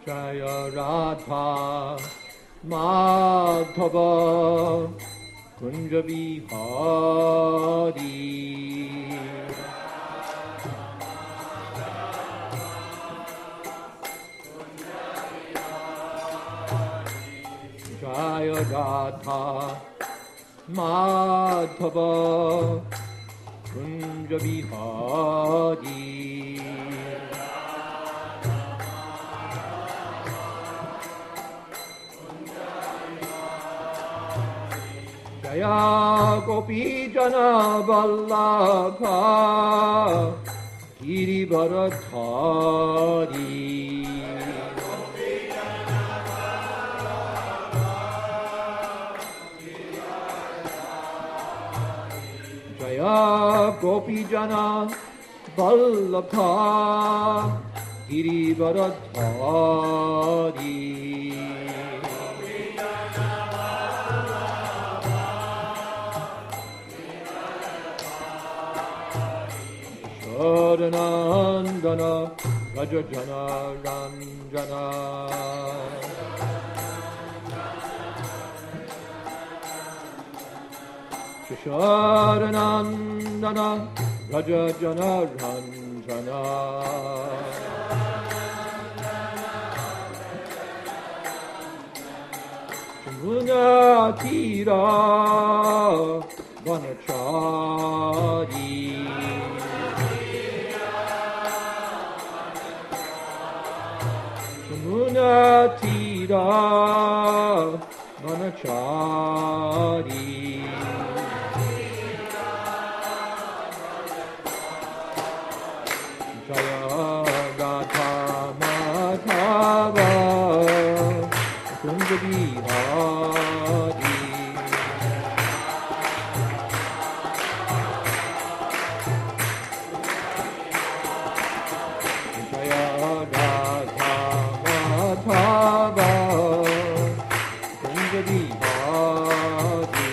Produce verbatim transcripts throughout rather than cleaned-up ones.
Jaya Radha Madhava Kunja Vihari Jaya Radha Madhava Kunja Vihari Jaya Gopi Jana Vallabha Girivardhari Jaya Gopi Jana Vallabha Girivardhari Sharanandana Rajajana Ranjana Sharanandana Rajajana Ranjana Munatira Vanachari Munatira Vanachari Jaya Radha Madhava Kunja Vihari Jaya Radha Madhava Kunja Vihari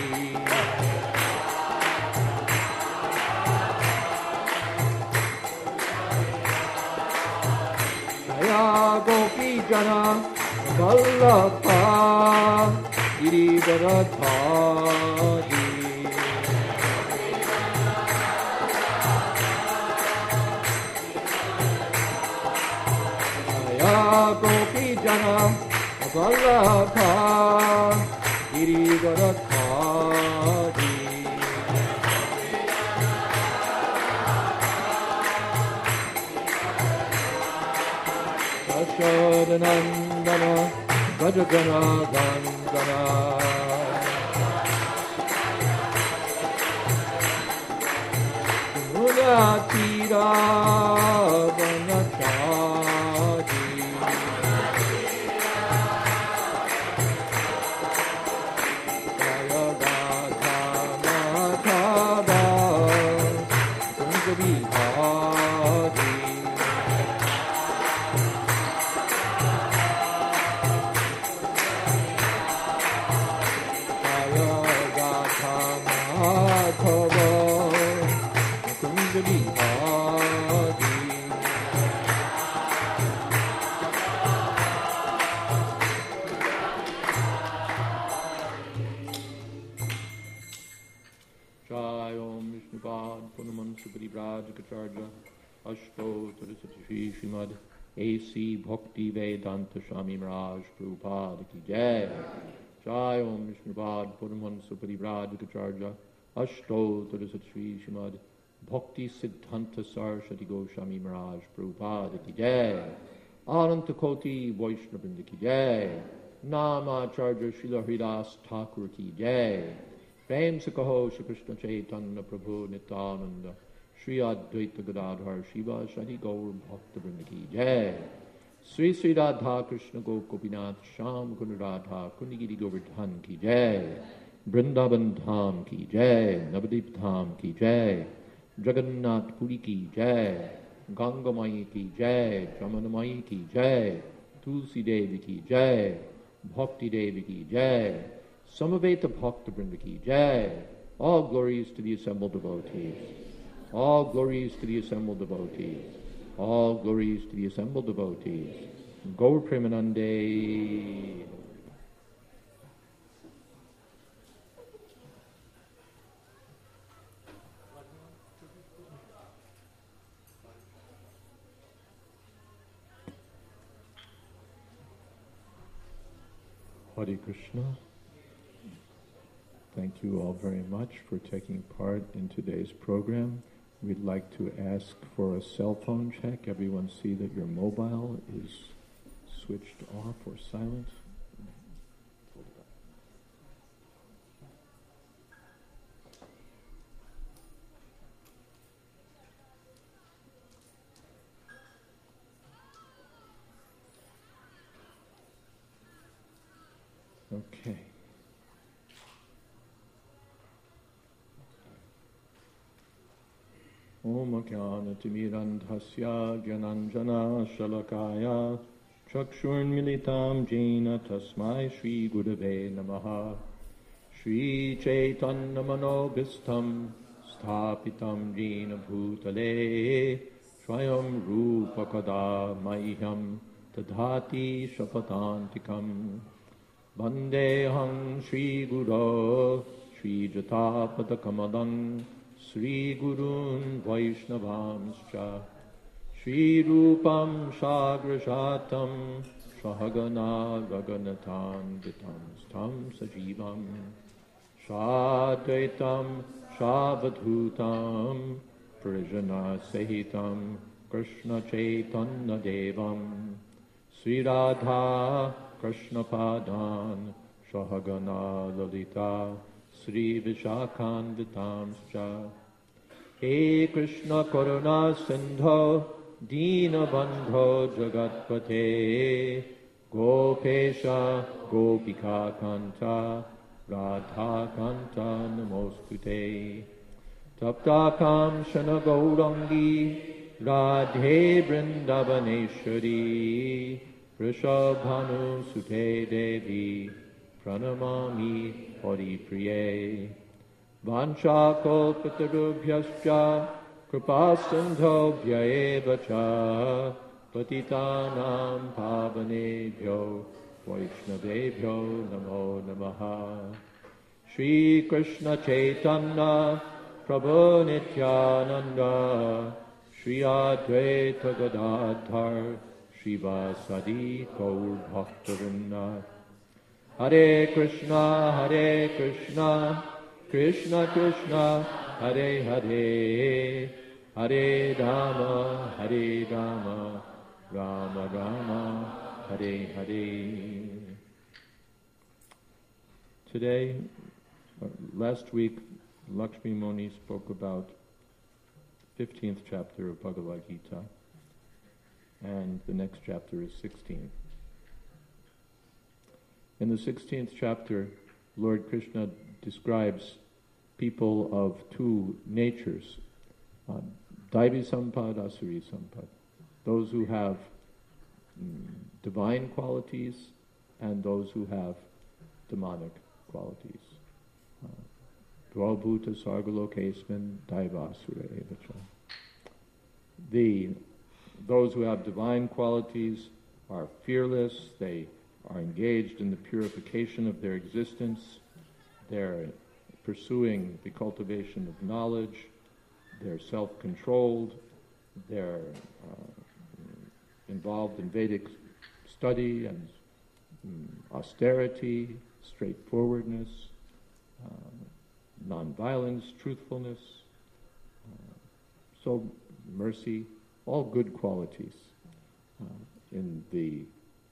Jaya Gopi Jana Vallabha Girivardhari Jaya Gopi Jana Vallabha Girivardhari Sharanandana Rajajana Ranjana Munatira Vanachari Jaya Radha Madhava Kunja Vihari Prabhupada Ashto Saraswati Srimad A C Bhakti Vedanta Swami Maharaj Prabhupada Ki Jai. Jai Om Vishnupad Purnamansa Parivrajacharya Ashto Saraswati Srimad Bhakti Siddhanta Saraswati Goswami Maharaj Prabhupada Ki Jai. Ananta Koti Vaishnavrinda Ki Jai. Namacharya Srila Haridas Thakur Ki Jai. Prem se kaho Shri Krishna Chaitanya Prabhu Nityananda Shri Advaita Gadadhar Shiva Shri Gaur Bhakta Vrinda Ki Jai. Sri Sri Radha Krishna Gopinath Sham Kund Radha Kundigiri Govardhan Ki Jai. Vrindavan Dham Ki Jai. Navadip Dham Ki Jai. Jagannath Puri Ki Jai. Ganga Mai Ki Jai. Jamana Mai Ki Jai. Tulsi Devi Ki Jai. Bhakti Devi Ki Jai. Samaveta Bhakta Vrinda Ki Jai. All glories to the assembled devotees. All glories to the assembled devotees. All glories to the assembled devotees. Gaur Premanande. Hare Krishna. Thank you all very much for taking part in today's program. We'd like to ask for a cell phone check. Everyone see that your mobile is switched off or silent. Okay. Om Jnanatimirandhasya Jnananjana Shalakaya Chakshurmilitam Jena Tasmai Shri Gurave Namaha Shri Chaitanya Manobhistam Sthapitam Jena Bhutale Swayam Rupa Kada Mahyam Tadhati Shapatantikam Vandeham Shri Guru Shri Jatapada Kamadam Sri Gurun Vaishnavamscha Sri Rupam Shagrashatam Shahagana Raganatan Vitam Stam Sajivam Shadvaitam Shavadhutam Prijana Sahitam Krishna Chaitanya Devam Sri Radha Krishna Padan Shahagana Lalita Sri Vishakhan Vitamscha He Krishna Karuna Sindho Dina Bandho Jagatpate Gopesha Gopika Kanta Radha Kanta Namostute Taptakam Shana Gaurangi Radhe Vrindavaneshwari Rishabhanu Sute Devi Pranamami Hari Priye Vancha Kalpatarubhyascha Kripasindho Vyaeva Cha Patitanam Pavanebhyo Vaishnavebhyo Namo Namaha Shri Krishna Chaitanya Prabhu Nityananda Shri Advaita Gadadhar Shri Vasadi Gaur Bhaktavinda Hare Krishna, Hare Krishna, Krishna Krishna, Hare Hare, Hare Rama, Hare Rama, Rama Rama, Hare Hare. Today, uh, last week, Lakshmi Muni spoke about fifteenth chapter of Bhagavad Gita, and the next chapter is sixteen. In the sixteenth chapter, Lord Krishna describes people of two natures, uh, Daivi Sampad, Asuri Sampad, those who have mm, divine qualities and those who have demonic qualities. Dvabhuta Sargalokesman Daivasura Evacha. The those who have divine qualities are fearless, they are engaged in the purification of their existence, they're pursuing the cultivation of knowledge, they're self-controlled, they're uh, involved in Vedic study and um, austerity, straightforwardness, uh, non-violence, truthfulness, uh, so mercy, all good qualities uh, in the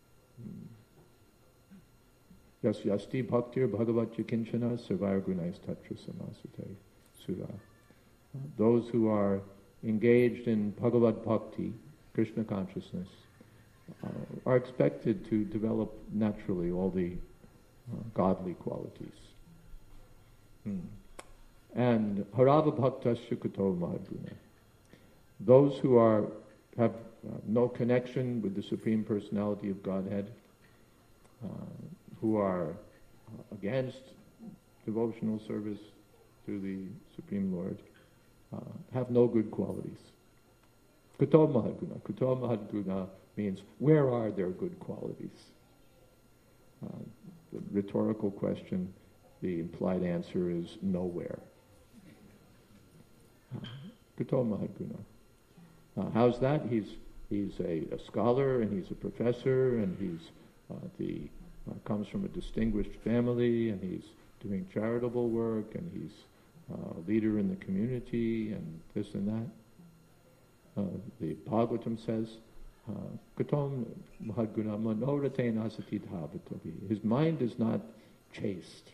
Yas Yasti Bhaktir Bhagavat Yakinchana Sarvara Gunais Tatra Samasute Sura. Those who are engaged in Bhagavad Bhakti, Krishna consciousness, uh, are expected to develop naturally all the uh, godly qualities. Hmm. And Harava Bhaktasya Kuto Madguna. Those who are have uh, no connection with the Supreme Personality of Godhead, uh, who are uh, against devotional service to the Supreme Lord, uh, have no good qualities. Kuto Mahadguna. Kuto Mahadguna means, where are their good qualities? Uh, the rhetorical question, the implied answer is nowhere. Uh, Kuto Mahadguna. Uh, how's that? He's he's a, a scholar, and he's a professor, and he's uh, the uh, comes from a distinguished family, and he's doing charitable work, and he's uh, a leader in the community, and this and that. Uh, the Bhagavatam says, Kutom Mahadguna Manoratena Asati Dhavatavi. His mind is not chaste.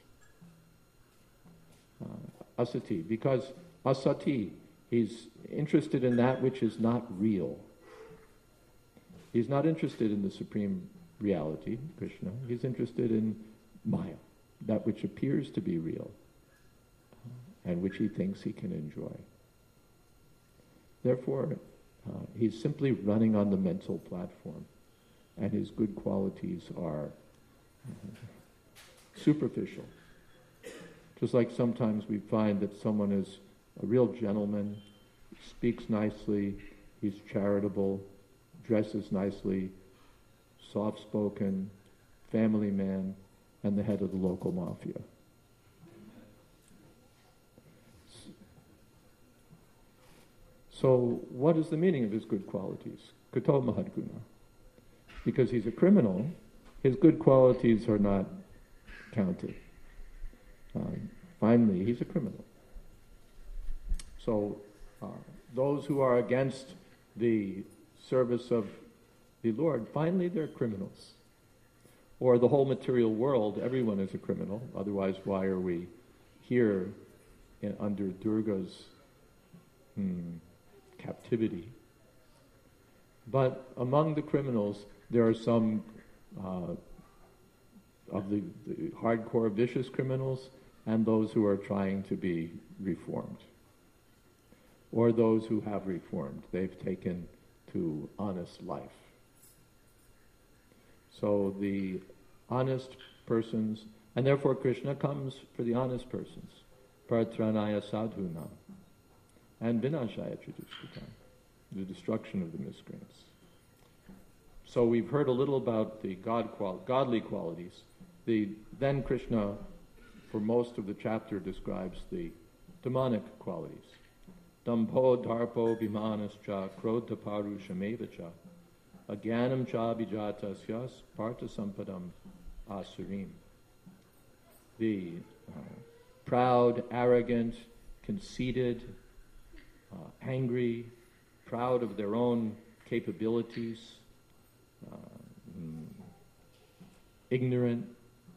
Uh, asati, because asati, he's interested in that which is not real. He's not interested in the supreme reality, Krishna. He's interested in Maya, that which appears to be real, uh, and which he thinks he can enjoy. Therefore, uh, he's simply running on the mental platform, and his good qualities are uh, superficial. Just like sometimes we find that someone is a real gentleman, speaks nicely, he's charitable, dresses nicely, soft-spoken, family man, and the head of the local mafia. So what is the meaning of his good qualities? Kuto Mahadguna. Because he's a criminal, his good qualities are not counted. Um, finally, he's a criminal. So uh, those who are against the service of the Lord, finally they're criminals. Or the whole material world, everyone is a criminal. Otherwise, why are we here in, under Durga's hmm, captivity? But among the criminals, there are some uh, of the, the hardcore vicious criminals, and those who are trying to be reformed, or those who have reformed. They've taken to honest life. So the honest persons, and therefore Krishna comes for the honest persons, Paratranaya Sadhuna, and Vinashaya Tridushkita, the destruction of the miscreants. So we've heard a little about the God qual- godly qualities. The then Krishna, for most of the chapter, describes the demonic qualities. Dampho dharpo vimanascha krodha parushamevacha agyanam cha abhijatasya partha sampadam asurim. The uh, proud, arrogant, conceited, uh, angry, proud of their own capabilities, uh, mm, ignorant.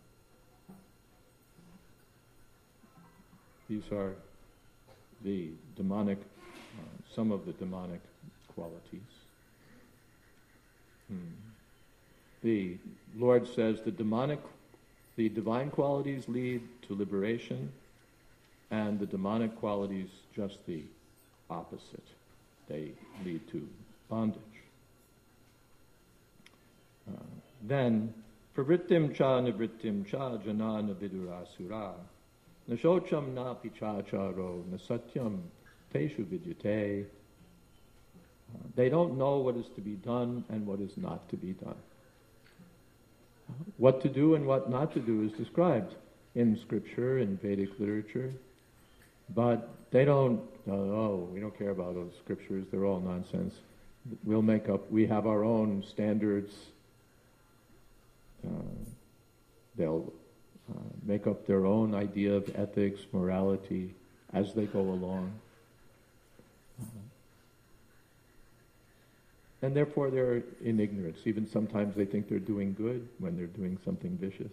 These are the demonic, uh, some of the demonic qualities. Hmm. The Lord says the demonic, the divine qualities lead to liberation, and the demonic qualities just the opposite. They lead to bondage. Uh, then, pravrittim cha nivrittim cha jana navidurasura nashocham na pichacharo nasatyam teshu vidyate. Uh, they don't know what is to be done and what is not to be done. Uh, what to do and what not to do is described in scripture, in Vedic literature, but they don't, uh, oh, we don't care about those scriptures, they're all nonsense. We'll make up, we have our own standards. Uh, they'll uh, make up their own idea of ethics, morality, as they go along. Uh, and therefore they're in ignorance. Even sometimes they think they're doing good when they're doing something vicious.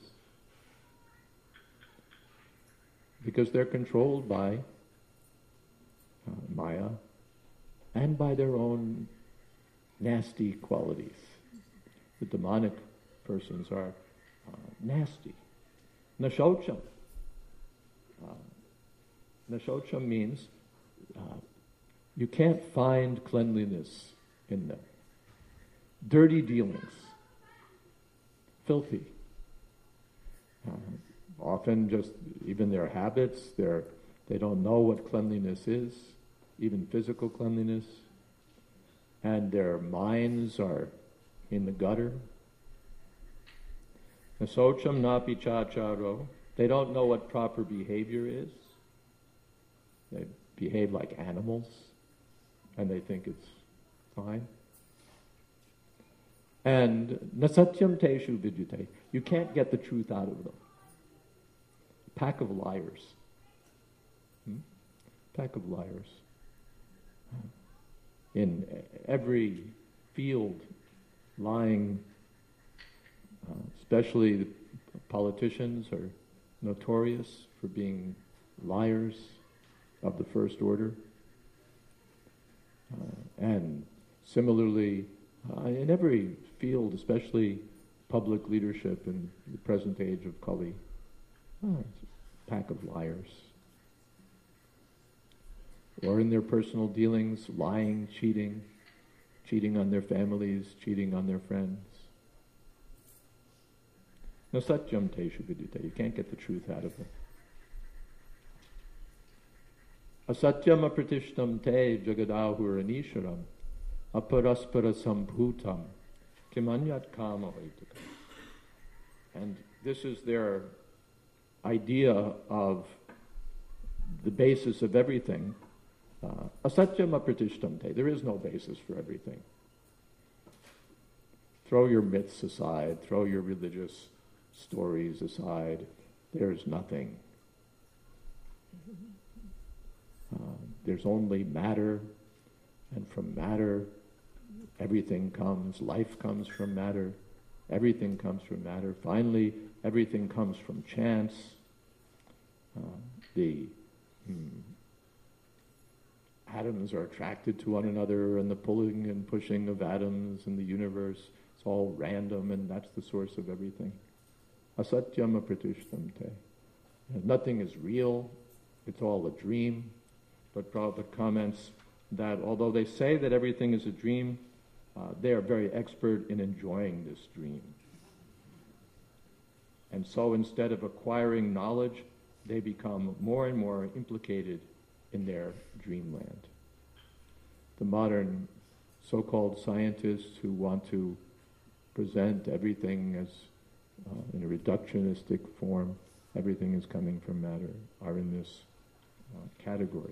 Because they're controlled by uh, Maya and by their own nasty qualities. The demonic persons are uh, nasty. Nashocham. Uh, nashocham means uh, you can't find cleanliness in them. Dirty dealings. Filthy. Uh, often just even their habits, they're, they don't know what cleanliness is, even physical cleanliness. and their minds are in the gutter. Nasocham napi chacharo. They don't know what proper behavior is. They behave like animals, and they think it's fine. And nasatyam teshu vidyate. You can't get the truth out of them. A pack of liars. Hmm? Pack of liars. In every field, lying, uh, especially the politicians are notorious for being liars of the first order. Uh, and similarly, uh, in every field, especially public leadership in the present age of Kali, oh, it's a pack of liars. Or in their personal dealings, lying, cheating, cheating on their families, cheating on their friends. No satyam teshu vidyate. You can't get the truth out of them. Asatyam apratishtam te jagadahur anisharam aparaspara sambhutam kimanyat kama vaitakam. And this is their idea of the basis of everything. Uh, Asatyam apratishtam te. There is no basis for everything. Throw your myths aside. Throw your religious stories aside. There's nothing. Uh, there's only matter, and from matter, everything comes. Life comes from matter. Everything comes from matter. Finally, everything comes from chance. Uh, the hmm, atoms are attracted to one another, and the pulling and pushing of atoms in the universe, it's all random, and that's the source of everything. Asatyam apratishtam te. Nothing is real. It's all a dream. But Prabhupada comments that although they say that everything is a dream, uh, they are very expert in enjoying this dream. And so instead of acquiring knowledge, they become more and more implicated in their dreamland. The modern so-called scientists who want to present everything as uh, in a reductionistic form, everything is coming from matter, are in this uh, category.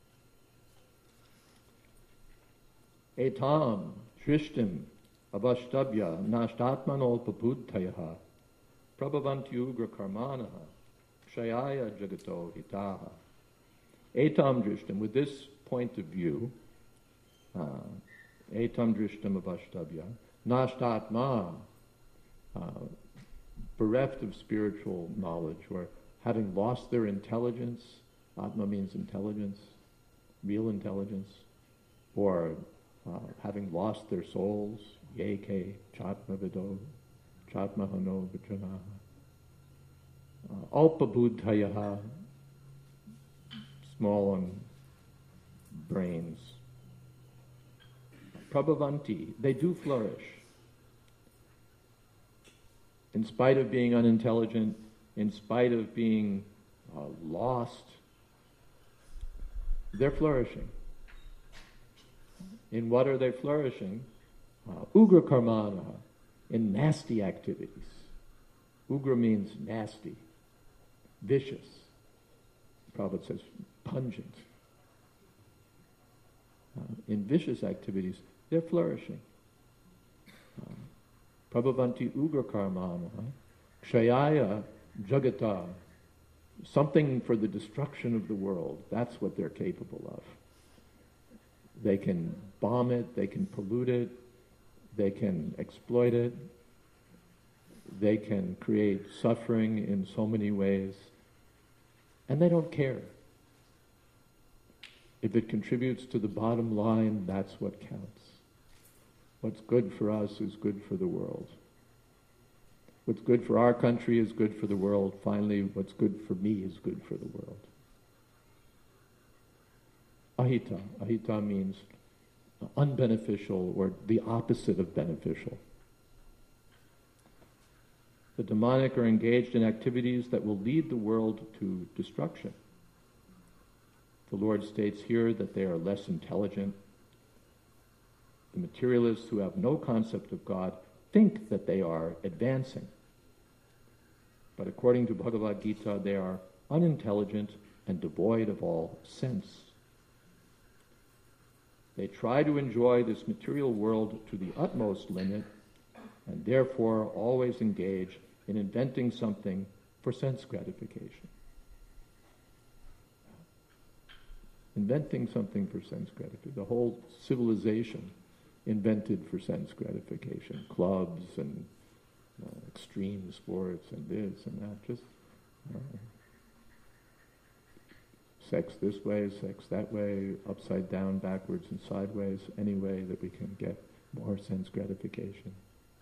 Etam shrishtim avashtabya nashtatmanolpapudtayaha prabhavantyugra karmanaha kshayaya jagato hitaha. Etam drishtam, with this point of view, uh, etam drishtam avashtabya nashtatma, uh, bereft of spiritual knowledge, or having lost their intelligence. Atma means intelligence, real intelligence, or uh, having lost their souls. Yeke chatma vido, chatma hano vijanaha. Alpabuddhayaha, small on brains. Prabhavanti, they do flourish. In spite of being unintelligent, in spite of being uh, lost, they're flourishing. In what are they flourishing? Uh, ugra karmana, in nasty activities. Ugra means nasty, vicious. Prabhupada says pungent. Uh, in vicious activities, they're flourishing. Uh, Prabhavanti ugra karmana, kshayaya jagata, something for the destruction of the world. That's what they're capable of. They can bomb it, they can pollute it, they can exploit it, they can create suffering in so many ways, and they don't care. If it contributes to the bottom line, that's what counts. What's good for us is good for the world. What's good for our country is good for the world. Finally, what's good for me is good for the world. Ahita. Ahita means unbeneficial, or the opposite of beneficial. The demonic are engaged in activities that will lead the world to destruction. The Lord states here that they are less intelligent, The materialists who have no concept of God think that they are advancing. But according to Bhagavad Gita, they are unintelligent and devoid of all sense. They try to enjoy this material world to the utmost limit and therefore always engage in inventing something for sense gratification. Inventing something for sense gratification. The whole civilization invented for sense gratification. Clubs and uh, extreme sports and this and that. Just uh, sex this way, sex that way, upside down, backwards and sideways, any way that we can get more sense gratification.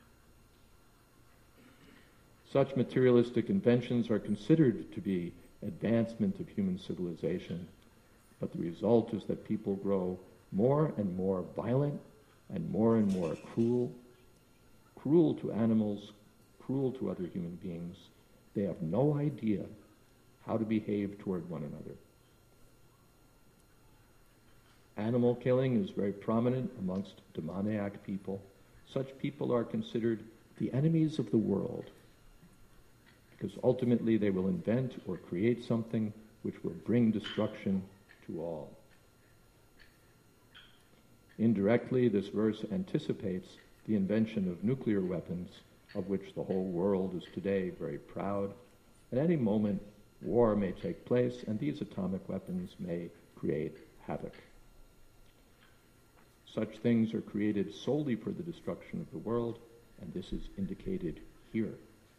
Such materialistic inventions are considered to be advancement of human civilization, but the result is that people grow more and more violent and more and more cruel, cruel to animals, cruel to other human beings. They have no idea how to behave toward one another. Animal killing is very prominent amongst demoniac people. Such people are considered the enemies of the world, because ultimately they will invent or create something which will bring destruction to all. Indirectly, this verse anticipates the invention of nuclear weapons, of which the whole world is today very proud. At any moment, war may take place, and these atomic weapons may create havoc. Such things are created solely for the destruction of the world, and this is indicated here.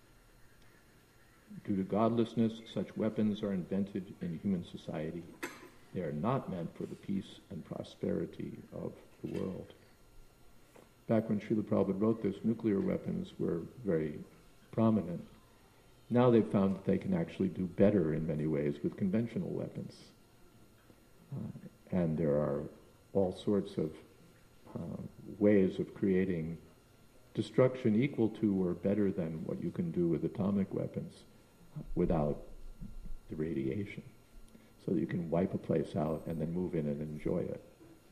Due to godlessness, such weapons are invented in human society. They are not meant for the peace and prosperity of the world. Back when Srila Prabhupada wrote this, nuclear weapons were very prominent. Now they've found that they can actually do better in many ways with conventional weapons. Uh, and there are all sorts of uh, ways of creating destruction equal to or better than what you can do with atomic weapons without the radiation, so that you can wipe a place out and then move in and enjoy it.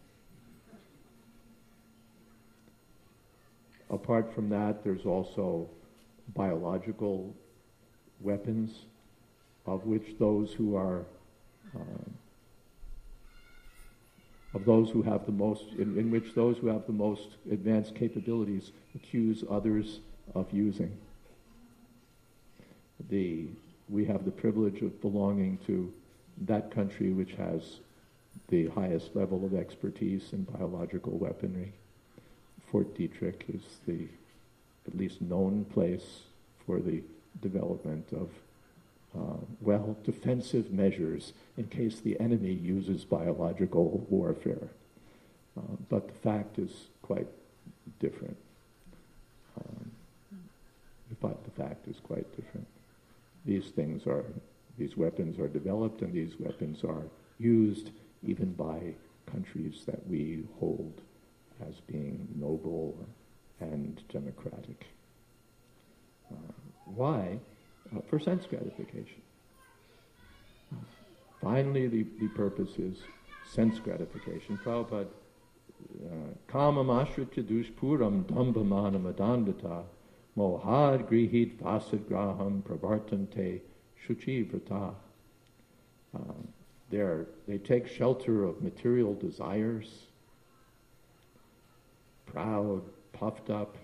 Apart from that, there's also biological weapons, of which those who are uh, of those who have the most, in, in which those who have the most advanced capabilities accuse others of using. The, we have the privilege of belonging to that country which has the highest level of expertise in biological weaponry. Fort Detrick is the at least known place for the development of uh, well, defensive measures in case the enemy uses biological warfare. Uh, but the fact is quite different. Um, but the fact is quite different. These things are, these weapons are developed, and these weapons are used even by countries that we hold as being noble and democratic. Uh, why? Uh, for sense gratification. Finally, the, the purpose is sense gratification. Prabhupada, kamam ashritya dushpuram dambhamanam adandata mohad grihit vasad graham pravartante shuchi vrata. They take shelter of material desires, proud, puffed up.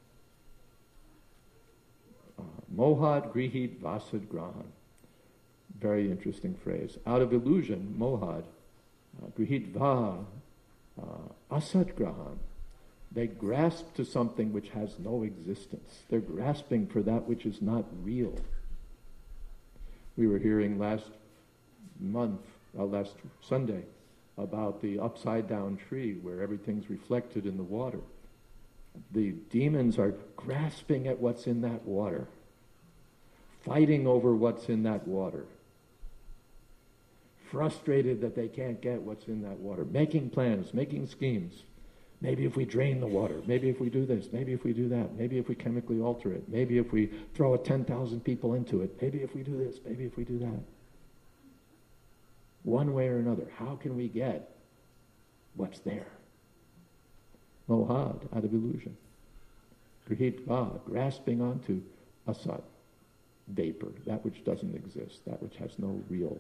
Uh, mohad grihit vasad grahan. Very interesting phrase. Out of illusion, mohad, uh, grihit va, uh, asad grahan. They grasp to something which has no existence. They're grasping for that which is not real. We were hearing last month, uh, last Sunday, about the upside down tree where everything's reflected in the water. The demons are grasping at what's in that water, fighting over what's in that water, frustrated that they can't get what's in that water, making plans, making schemes. Maybe if we drain the water, maybe if we do this, maybe if we do that, maybe if we chemically alter it, maybe if we throw ten thousand people into it, maybe if we do this, maybe if we do that. One way or another, how can we get what's there? mohad, out of illusion. Grihitva, grasping onto asat, vapor, that which doesn't exist, that which has no real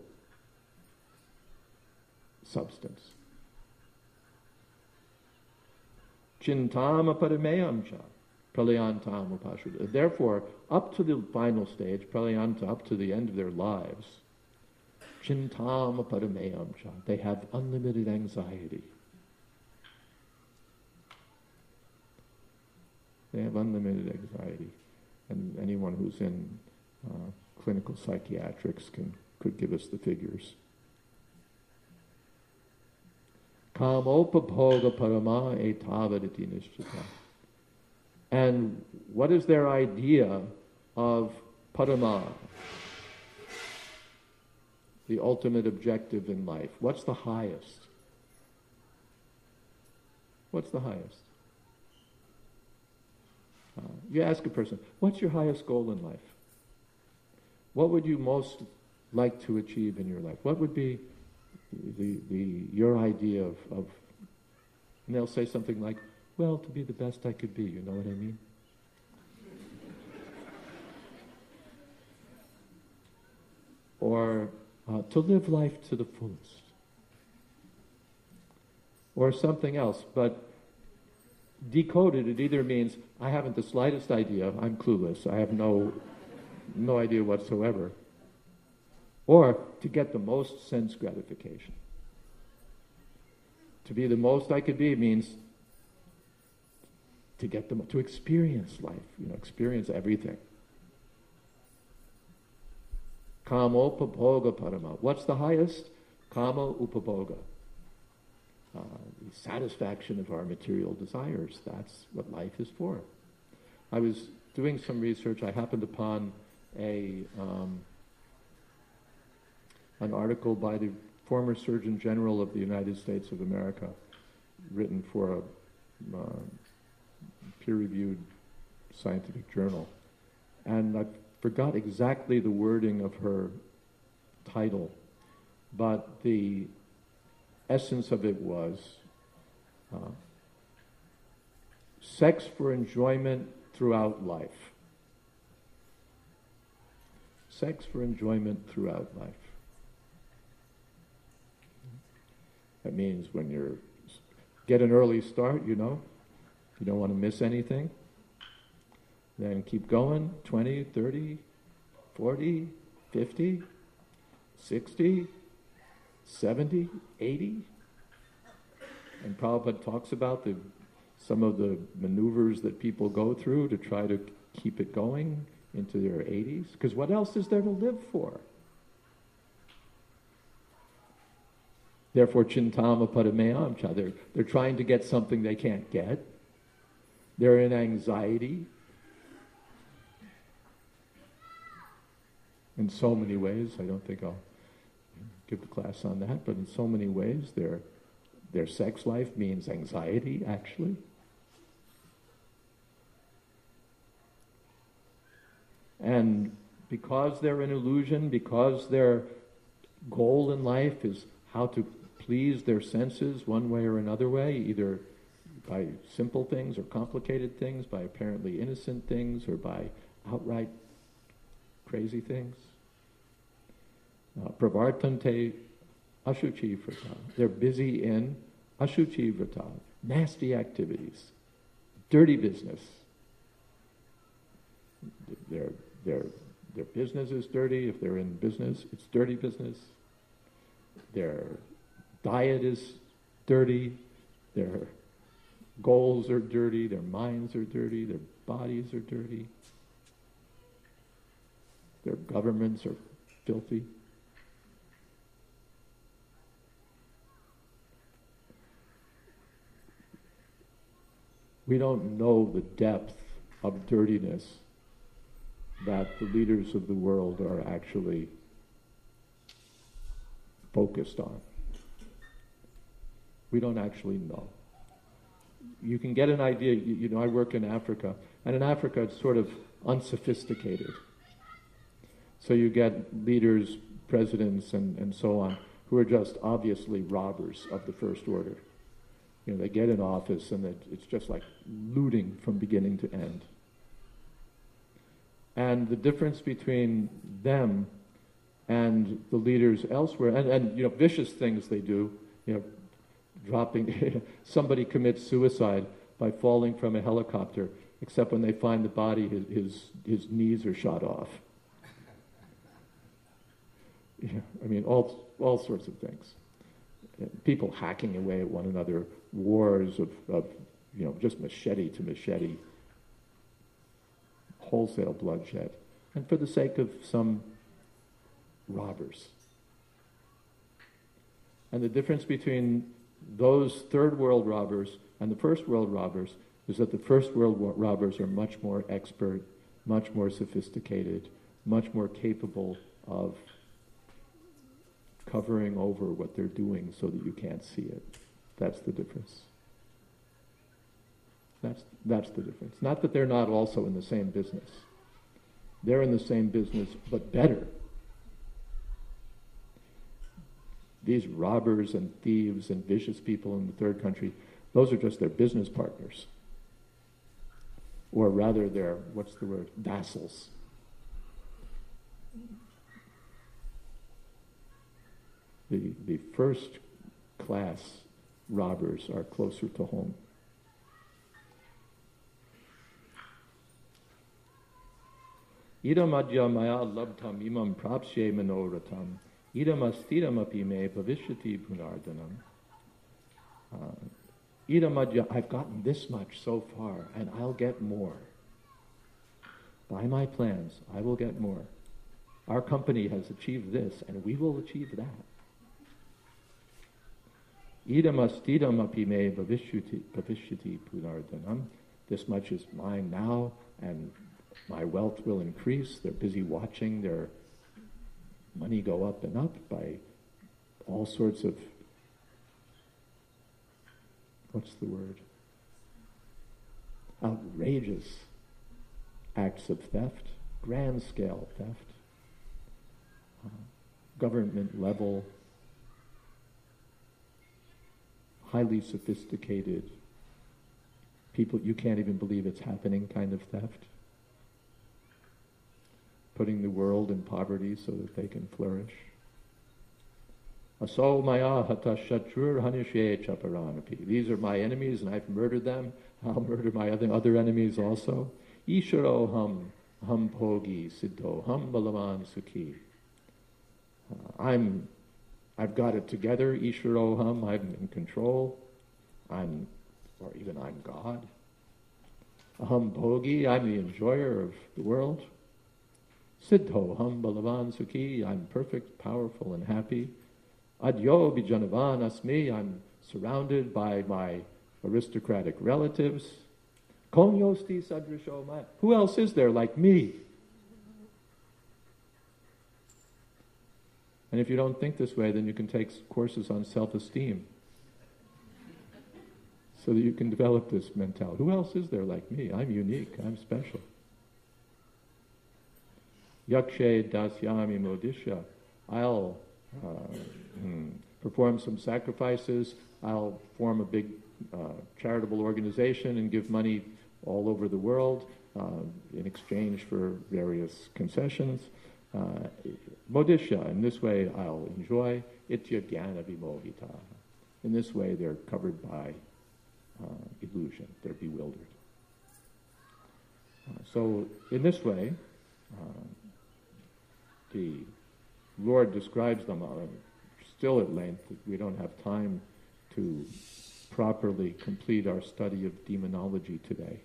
substance. Chintama parameyam cha, pralayantam upashuddha. Therefore, up to the final stage, pralayanta, up to the end of their lives, chintama parameyam cha, they have unlimited anxiety. They have unlimited anxiety. And anyone who's in uh, clinical psychiatrics can could give us the figures. Kamopabhoga parama etavaditi nishchita. And what is their idea of parama, the ultimate objective in life? What's the highest? What's the highest? Uh, you ask a person, what's your highest goal in life? What would you most like to achieve in your life? What would be the, the your idea of, of, and they'll say something like, well, to be the best I could be, you know what I mean? Or uh, to live life to the fullest. Or something else, but decoded, it either means I haven't the slightest idea, I'm clueless, I have no no idea whatsoever, or to get the most sense gratification. To be the most I could be means to get them to experience life, you know, experience everything. Kama upabhoga parama. What's the highest? Kama upabhoga. Uh, the satisfaction of our material desires. That's what life is for. I was doing some research. I happened upon a um, an article by the former Surgeon General of the United States of America, written for a uh, peer-reviewed scientific journal. And I forgot exactly the wording of her title, but the essence of it was uh, sex for enjoyment throughout life. Sex for enjoyment throughout life. That means when you're, get an early start, you know, you don't want to miss anything. Then keep going, twenty, thirty, forty, fifty, sixty, seventy, eighty. And Prabhupada talks about the, some of the maneuvers that people go through to try to keep it going into their eighties. Because what else is there to live for? Therefore, chintama parameyam cha, they're, they're trying to get something they can't get. They're in anxiety. In so many ways, I don't think I'll give the class on that, but in so many ways, their, their sex life means anxiety, actually. And because they're an illusion, because their goal in life is how to please their senses one way or another way, either by simple things or complicated things, by apparently innocent things or by outright crazy things. Uh, Pravartante ashuchi vrata. They're busy in ashuchi vrata, nasty activities, dirty business. Their, their, their business is dirty. If they're in business, it's dirty business. Their diet is dirty. Their goals are dirty. Their minds are dirty. Their bodies are dirty. Their governments are filthy. We don't know the depth of dirtiness that the leaders of the world are actually focused on. We don't actually know. You can get an idea, you, you know, I work in Africa, and in Africa it's sort of unsophisticated. So you get leaders, presidents, and, and so on, who are just obviously robbers of the first order. You know, they get in office and it, it's just like looting from beginning to end. And the difference between them and the leaders elsewhere, and, and you know, vicious things they do, you know, dropping, somebody commits suicide by falling from a helicopter, except when they find the body, his, his, his knees are shot off. Yeah, I mean, all, all sorts of things. People hacking away at one another, wars of, of, you know, just machete to machete, wholesale bloodshed, and for the sake of some robbers. And the difference between those third world robbers and the first world robbers is that the first world robbers are much more expert, much more sophisticated, much more capable of covering over what they're doing so that you can't see it. That's the difference. That's, that's the difference. Not that they're not also in the same business. They're in the same business, but better. These robbers and thieves and vicious people in the third country, those are just their business partners. Or rather their, what's the word, vassals. The, the first class robbers are closer to home. Idam adya maya labdham imam prapsye manoratam idam astidam api me bhavishyati punardanam. Idam adya, I've gotten this much so far, and I'll get more. By my plans, I will get more. Our company has achieved this, and we will achieve that. Idam astidam api me bhavishyati bhavishyati punardanam. This much is mine now, and my wealth will increase. They're busy watching their money go up and up by all sorts of, what's the word? Outrageous acts of theft, grand scale theft, uh, government level, highly sophisticated, people, you can't even believe it's happening kind of theft. Putting the world in poverty so that they can flourish. Aso maya hata shatrur hanishe chaparanapi. These are my enemies and I've murdered them. I'll murder my other, other enemies also. Isharo ham ham bhogi siddho ham balavan sukhi. Uh, I'm, I've got it together. Isharo ham, I'm in control. I'm, or even I'm God. Aham bhogi, I'm the enjoyer of the world. Siddho ham balavan sukhi, I'm perfect, powerful, and happy. Adyo bijanavan asmi, I'm surrounded by my aristocratic relatives. Konyosti sadrisho ma, who else is there like me? And if you don't think this way, then you can take courses on self-esteem so that you can develop this mentality. Who else is there like me? I'm unique, I'm special. Yakshe dasyami modisha. I'll uh, hmm, perform some sacrifices. I'll form a big uh, charitable organization and give money all over the world uh, in exchange for various concessions. Uh, modisha, in this way I'll enjoy. Itya jnana vimohita. In this way they're covered by uh, illusion. They're bewildered. Uh, so in this way, uh, the Lord describes them uh, still at length. We don't have time to properly complete our study of demonology today.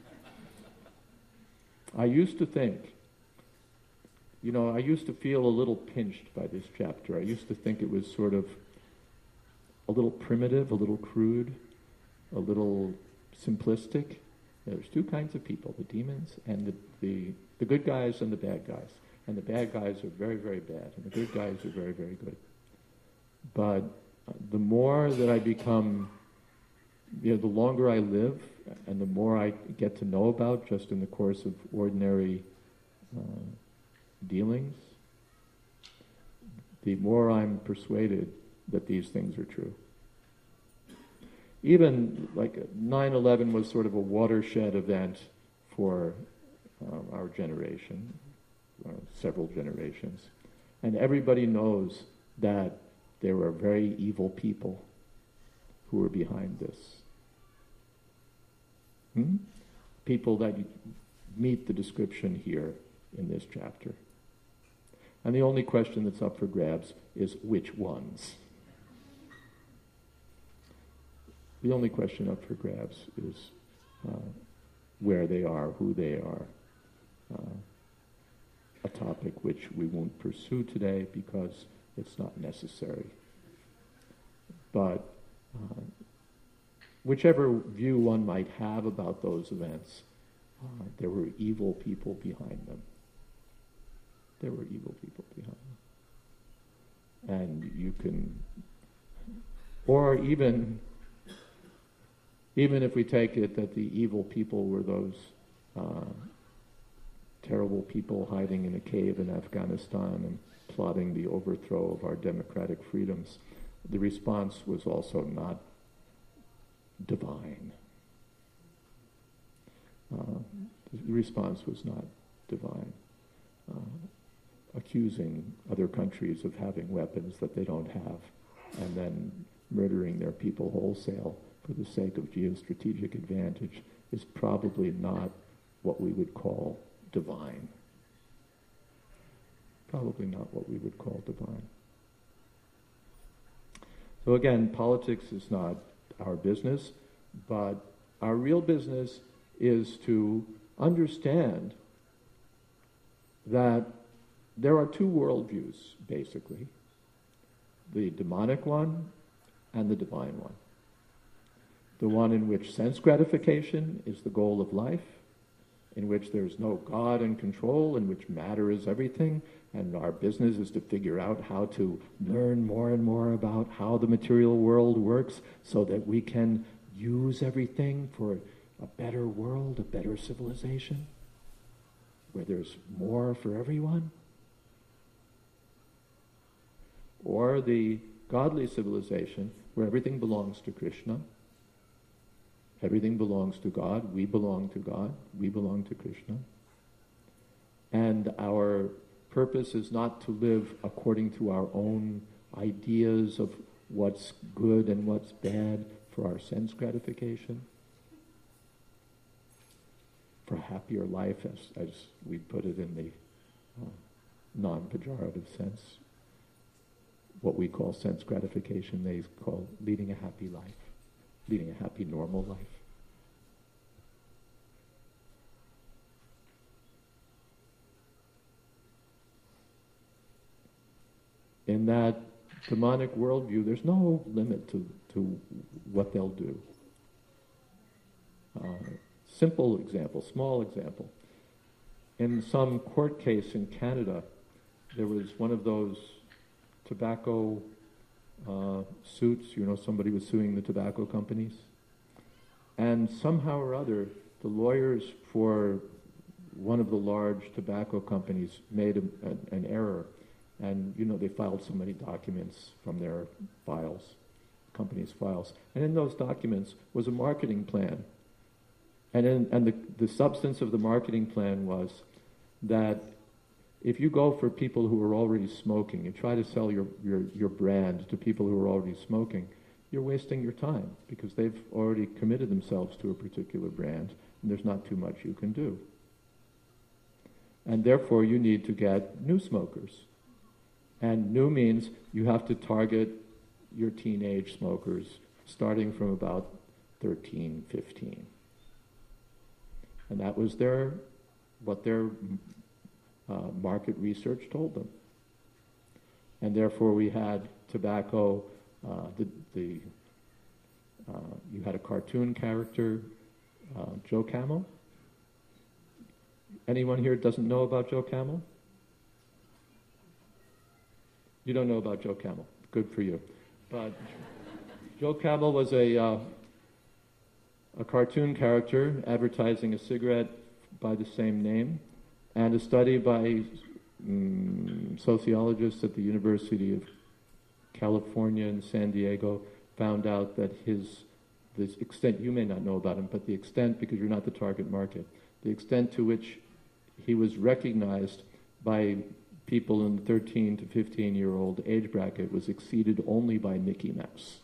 I used to think, you know, I used to feel a little pinched by this chapter. I used to think it was sort of a little primitive, a little crude, a little simplistic. There's two kinds of people, the demons and the, the, the good guys and the bad guys. And the bad guys are very, very bad, and the good guys are very, very good. But the more that I become, you know, the longer I live, and the more I get to know about just in the course of ordinary uh, dealings, the more I'm persuaded that these things are true. even like nine eleven was sort of a watershed event for um, our generation, uh, several generations. And everybody knows that there were very evil people who were behind this. Hmm? People that meet the description here in this chapter. And the only question that's up for grabs is which ones? The only question up for grabs is uh, where they are, who they are. Uh, a topic which we won't pursue today because it's not necessary. But uh, whichever view one might have about those events, uh, there were evil people behind them. There were evil people behind them. And you can, or even, even if we take it that the evil people were those uh, terrible people hiding in a cave in Afghanistan and plotting the overthrow of our democratic freedoms, the response was also not divine. Uh, the response was not divine. Uh, accusing other countries of having weapons that they don't have, and then murdering their people wholesale for the sake of geostrategic advantage is probably not what we would call divine. Probably not what we would call divine. So again, politics is not our business, but our real business is to understand that there are two worldviews, basically. The demonic one and the divine one. The one in which sense gratification is the goal of life, in which there's no God in control, in which matter is everything, and our business is to figure out how to learn more and more about how the material world works so that we can use everything for a better world, a better civilization, where there's more for everyone. Or the godly civilization where everything belongs to Krishna, everything belongs to God, we belong to God, we belong to Krishna. And our purpose is not to live according to our own ideas of what's good and what's bad for our sense gratification, for a happier life, as, as we put it in the uh, non-pejorative sense. What we call sense gratification, they call leading a happy life, leading a happy, normal life. In that demonic worldview, there's no limit to, to what they'll do. Uh, simple example, small example. In some court case in Canada, there was one of those tobacco uh, suits, you know, somebody was suing the tobacco companies. And somehow or other, the lawyers for one of the large tobacco companies made a, a, an error. And, you know, they filed so many documents from their files, company's files. And in those documents was a marketing plan. And, in, and the, the substance of the marketing plan was that if you go for people who are already smoking, you try to sell your, your, your brand to people who are already smoking, you're wasting your time because they've already committed themselves to a particular brand and there's not too much you can do. And therefore you need to get new smokers. And new means you have to target your teenage smokers starting from about thirteen, fifteen. And that was their, what their uh, market research told them. And therefore we had tobacco, uh, the, the uh, you had a cartoon character, uh, Joe Camel. Anyone here doesn't know about Joe Camel? You don't know about Joe Camel. Good for you. But Joe Camel was a uh, a cartoon character advertising a cigarette by the same name, and a study by um, sociologists at the University of California in San Diego found out that his the extent, you may not know about him, but the extent, because you're not the target market, the extent to which he was recognized by people in the thirteen to fifteen year old age bracket was exceeded only by Mickey Mouse.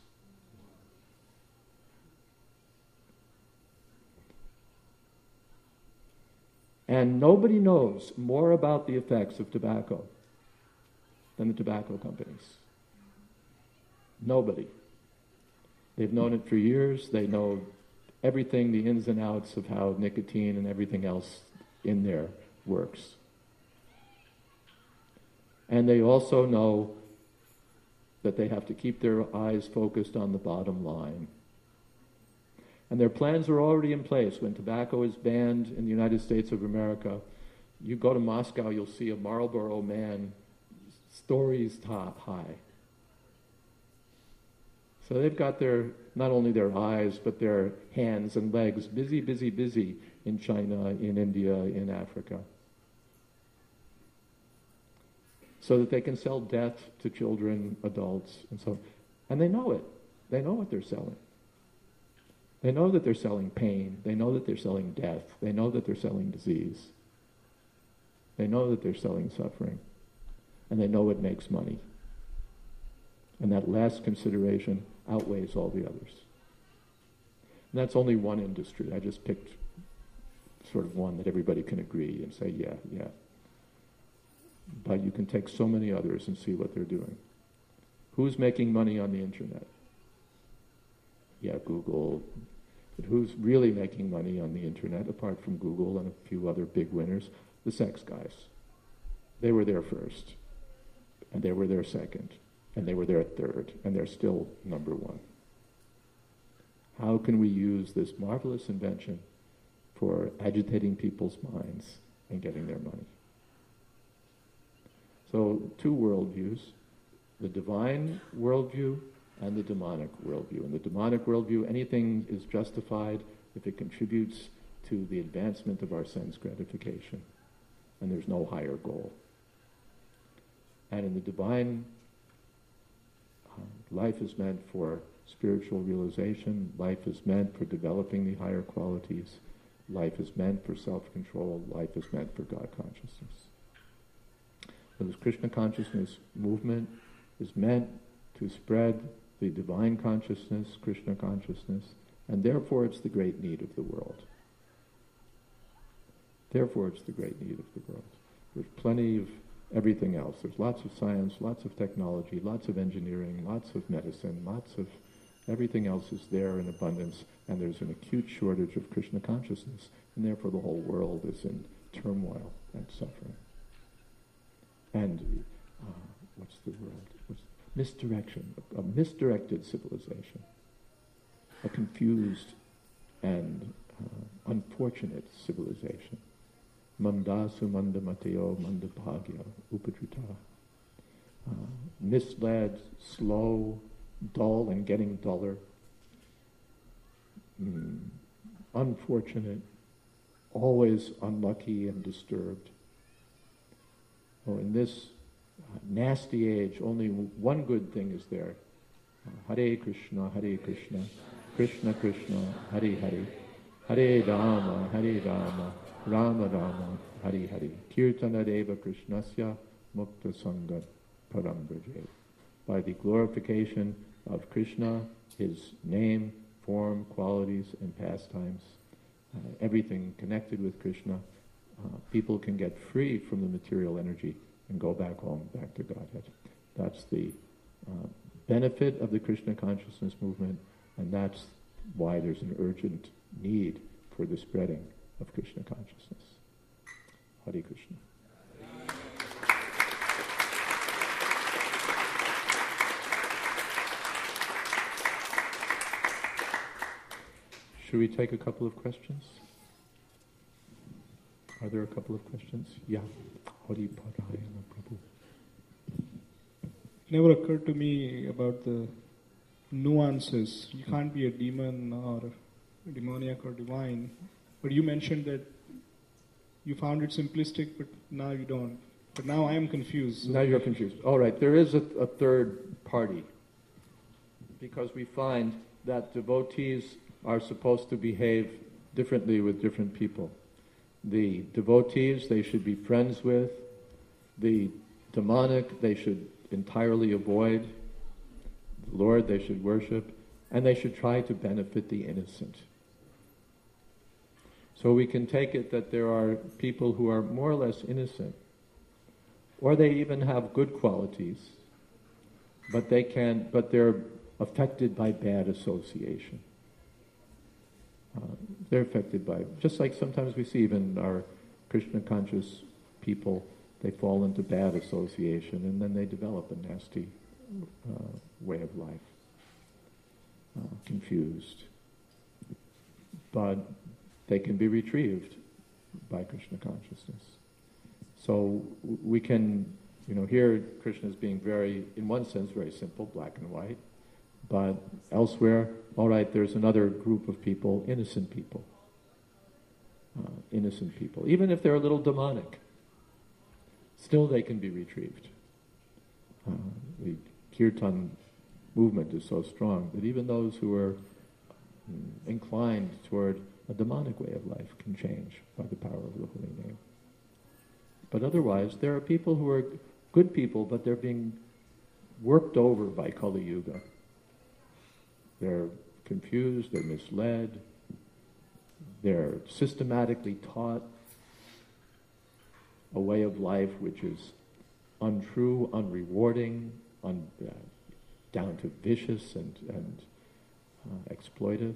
And nobody knows more about the effects of tobacco than the tobacco companies. Nobody. They've known it for years. They know everything, the ins and outs of how nicotine and everything else in there works. And they also know that they have to keep their eyes focused on the bottom line. And their plans are already in place. When tobacco is banned in the United States of America, you go to Moscow, you'll see a Marlboro man stories top high. So they've got their, not only their eyes, but their hands and legs busy, busy, busy in China, in India, in Africa. So that they can sell death to children, adults, and so on. And they know it. They know what they're selling. They know that they're selling pain. They know that they're selling death. They know that they're selling disease. They know that they're selling suffering. And they know it makes money. And that last consideration outweighs all the others. And that's only one industry. I just picked sort of one that everybody can agree and say, yeah, yeah. But you can take so many others and see what they're doing. Who's making money on the internet? Yeah, Google. But who's really making money on the internet, apart from Google and a few other big winners? The sex guys. They were there first. And they were there second. And they were there third. And they're still number one. How can we use this marvelous invention for agitating people's minds and getting their money? So, two worldviews, the divine worldview and the demonic worldview. In the demonic worldview, anything is justified if it contributes to the advancement of our sense gratification, and there's no higher goal. And in the divine, uh, life is meant for spiritual realization, life is meant for developing the higher qualities, life is meant for self-control, life is meant for God consciousness. So this Krishna consciousness movement is meant to spread the divine consciousness, Krishna consciousness, and therefore it's the great need of the world. Therefore it's the great need of the world. There's plenty of everything else. There's lots of science, lots of technology, lots of engineering, lots of medicine, lots of everything else is there in abundance, and there's an acute shortage of Krishna consciousness, and therefore the whole world is in turmoil and suffering. And uh, what's the word? What's misdirection, a, a misdirected civilization, a confused and uh, unfortunate civilization. Mandasu manda mateo manda bhagya upadrita. Uh, misled, slow, dull and getting duller, mm, unfortunate, always unlucky and disturbed. Oh, in this uh, nasty age, only one good thing is there. Uh, Hare Krishna, Hare Krishna, Krishna Krishna, Hare Hare, Hare Rama, Hare Rama, Rama Rama, Hare Hare. Kirtana Deva Krishnasya Mukta Sangha Param Braje. By the glorification of Krishna, his name, form, qualities, and pastimes, uh, everything connected with Krishna, uh, people can get free from the material energy and go back home, back to Godhead. That's the uh, benefit of the Krishna consciousness movement, and that's why there's an urgent need for the spreading of Krishna consciousness. Hare Krishna. Should we take a couple of questions? Are there a couple of questions? Yeah. Hari Parayana Prabhu. It never occurred to me about the nuances. You can't be a demon or demoniac or divine. But you mentioned that you found it simplistic, but now you don't. But now I am confused. So now you're confused. All right, there is a, a third party. Because we find that devotees are supposed to behave differently with different people. The devotees they should be friends with. The demonic they should entirely avoid. The Lord they should worship. And they should try to benefit the innocent. So we can take it that there are people who are more or less innocent, or they even have good qualities, but they can, but they're affected by bad association. Uh, they're affected by, just like sometimes we see even our Krishna conscious people, they fall into bad association and then they develop a nasty uh, way of life, uh, confused. But they can be retrieved by Krishna consciousness. So we can, you know, here Krishna is being very, in one sense, very simple, black and white. But elsewhere, all right, there's another group of people, innocent people. Uh, innocent people. Even if they're a little demonic, still they can be retrieved. Uh, the kirtan movement is so strong that even those who are mm, inclined toward a demonic way of life can change by the power of the holy name. But otherwise, there are people who are good people, but they're being worked over by Kali Yuga. They're confused, they're misled, they're systematically taught a way of life which is untrue, unrewarding, un, uh, down to vicious and, and uh, exploitive.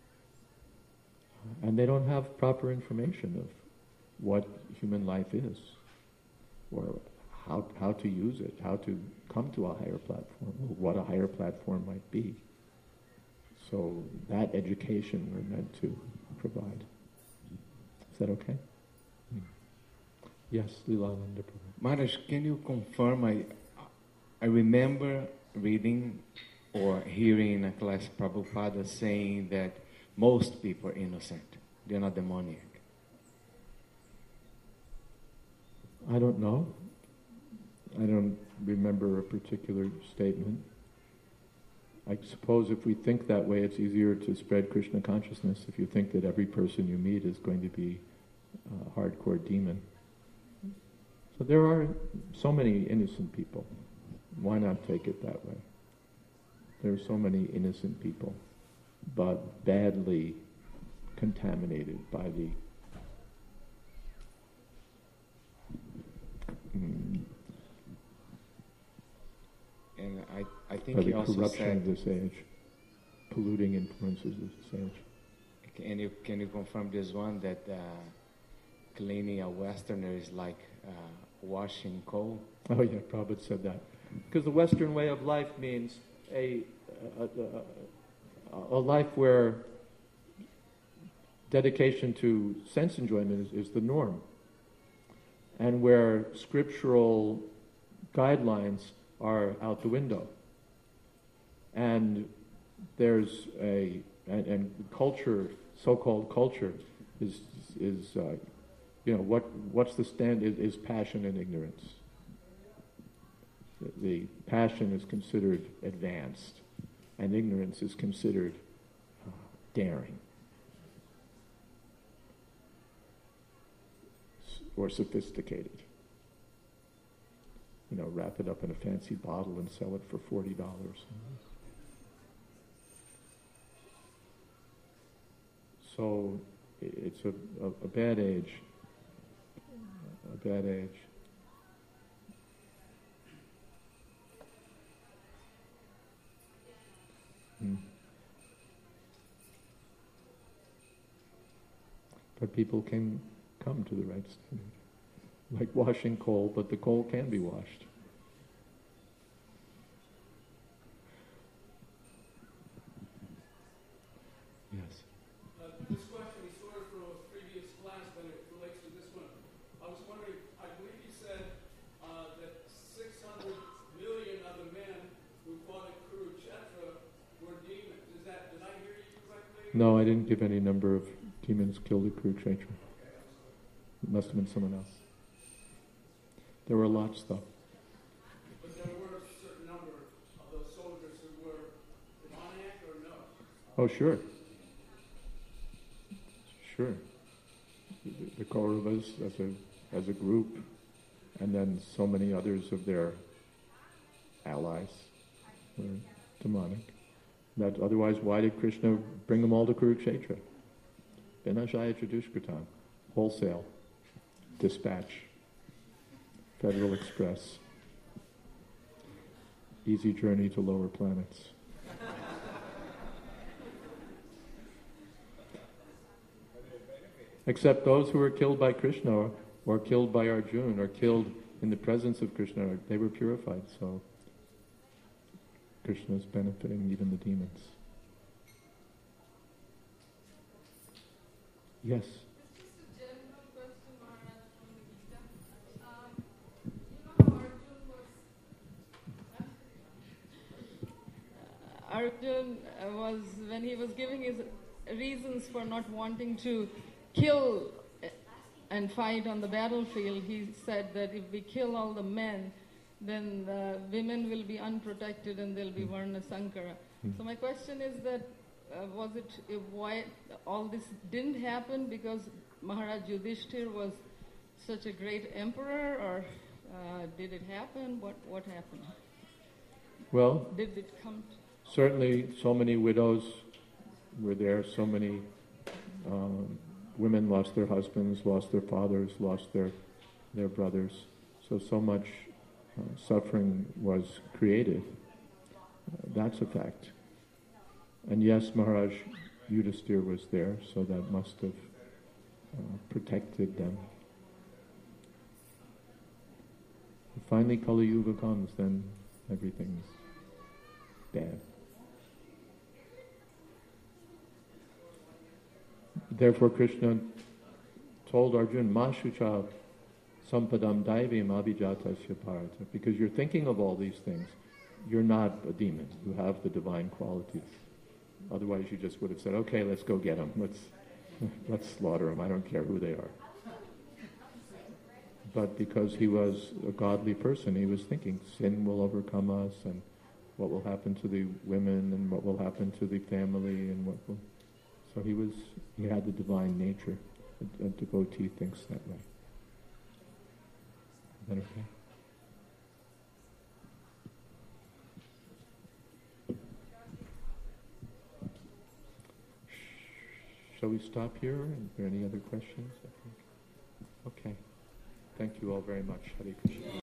And they don't have proper information of what human life is, or how how to use it, how to come to a higher platform, or what a higher platform might be. So that education we're meant to provide. Is that okay? Hmm. Yes, Lilananda Prabhu. Maharaj, can you confirm? I I remember reading or hearing in a class Prabhupada saying that most people are innocent. They're not demoniac. I don't know. I don't remember a particular statement. I suppose if we think that way, it's easier to spread Krishna consciousness if you think that every person you meet is going to be a hardcore demon. So there are so many innocent people. Why not take it that way? There are so many innocent people, but badly contaminated by the mm, And I, I think by he the also corruption said, of this age, polluting influences of this age. can you, can you confirm this one, that uh, cleaning a Westerner is like uh, washing coal? Oh yeah, Prabhupada said that. Because the Western way of life means a, a, a, a life where dedication to sense enjoyment is, is the norm, and where scriptural guidelines are out the window. And there's a, and, and culture, so-called culture, is, is uh, you know, what what's the stand is, is passion and ignorance. The, the passion is considered advanced, and ignorance is considered uh, daring or sophisticated. You know, wrap it up in a fancy bottle and sell it for forty dollars. So it's a, a, a bad age. A bad age. Hmm. But people can come to the right standard. Like washing coal, but the coal can be washed. Yes. Uh, this question is sort of from a previous class, but it relates to this one. I was wondering, I believe you said uh, that six hundred million of the men who fought at Kurukshetra were demons. Is that, did I hear you correctly? No, I didn't give any number of demons killed at Kurukshetra. It must have been someone else. There were lots, though. But there were a certain number of those soldiers who were demoniac, or no? Oh, sure. Sure. The, the Kauravas as a as a group, and then so many others of their allies were demonic. That otherwise, why did Krishna bring them all to Kurukshetra? Vinashaya Chadushkratam, wholesale, dispatch, Federal Express, easy journey to lower planets. Except those who were killed by Krishna or, or killed by Arjuna or killed in the presence of Krishna, they were purified, so Krishna is benefiting even the demons. Yes? This is a general question, Maharaj, from the Gita. Um, you know, Arjun was... Arjun uh, was, when he was giving his reasons for not wanting to kill and fight on the battlefield, he said that if we kill all the men, then the women will be unprotected and they'll be Varna Sankara. Mm. So my question is that, uh, was it uh, why all this didn't happen because Maharaj Yudhishthir was such a great emperor, or uh, did it happen? What what happened? Well, Did it come to... certainly so many widows were there, so many um, women lost their husbands, lost their fathers, lost their their brothers. So, so much uh, suffering was created. Uh, that's a fact. And yes, Maharaj Yudhishthir was there, so that must have uh, protected them. Finally, Kali Yuga comes, then everything's bad. Therefore, Krishna told Arjuna, Ma shucha sampadam daivim abhijatasya bharata. Because you're thinking of all these things, you're not a demon. You have the divine qualities. Otherwise, you just would have said, okay, let's go get them. Let's, let's slaughter them. I don't care who they are. But because he was a godly person, he was thinking, sin will overcome us, and what will happen to the women, and what will happen to the family, and what will... So he was, he had the divine nature. A, a devotee thinks that way. Is that okay? Shall we stop here? Are there any other questions? I think. Okay. Thank you all very much. Hare Krishna.